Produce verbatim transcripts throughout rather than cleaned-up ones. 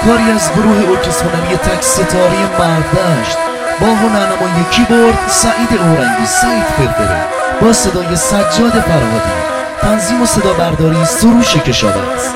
کاری از گروه ارکسترونوی تک ستاره مردشت با هنرنمای کیبورد سعید اورنگی سعید فرفره با صدای سجاد فرهادی، تنظیم و صدا برداری سروش کشاورز.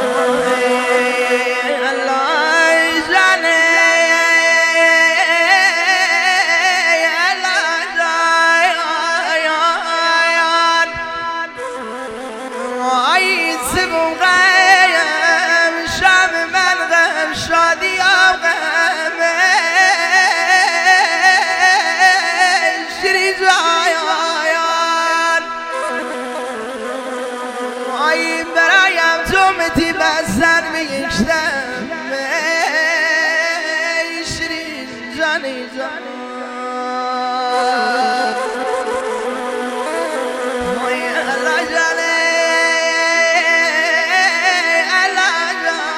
برایم تو متی بزن میگشتم شیرین جانی جان وای الله جانه الله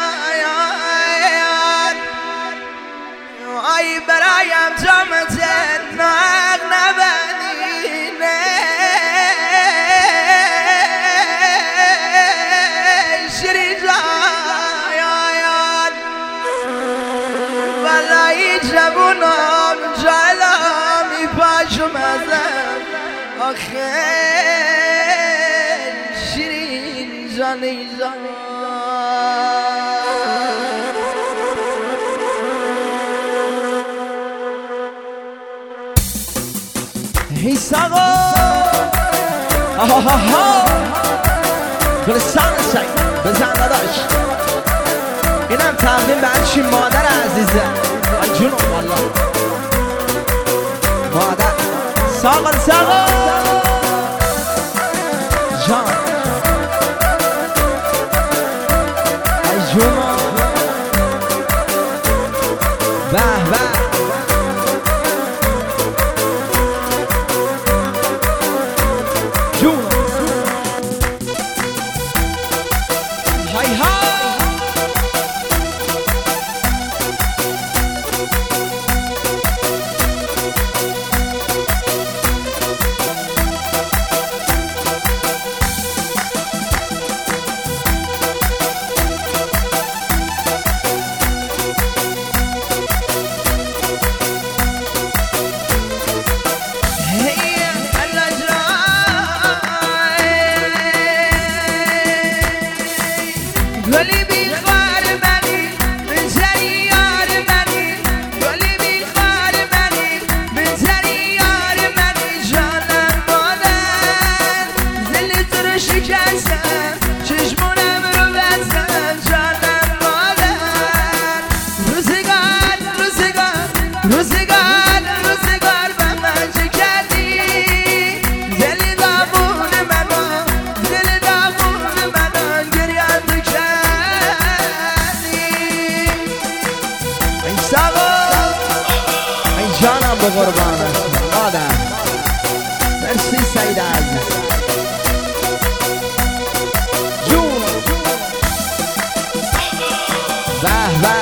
جان وای برایم تو متی ناق نبنینه جبونم جلامی پاشم ازم آخه شیرین جانی جان هی ساقا آها ها ها گلستان سعید بزن داداش اینم تقدیم به هرچی مادر عزیزه جنوب والله مادر ساقل ساقل جان ای جنوب به به جنوب های های گلی بیخوار منی بزنی یار منی گلی بیخوار منی بزنی یار منی جانم مادر دل تو رو شکستم چشمونم رو بستم جانم مادر روزگار روزگار روزگار روزگار به من چه کردی دل دامون منو دل دامون منو گریان جانم به قربان مادر مرسی سعید عزیز جون به به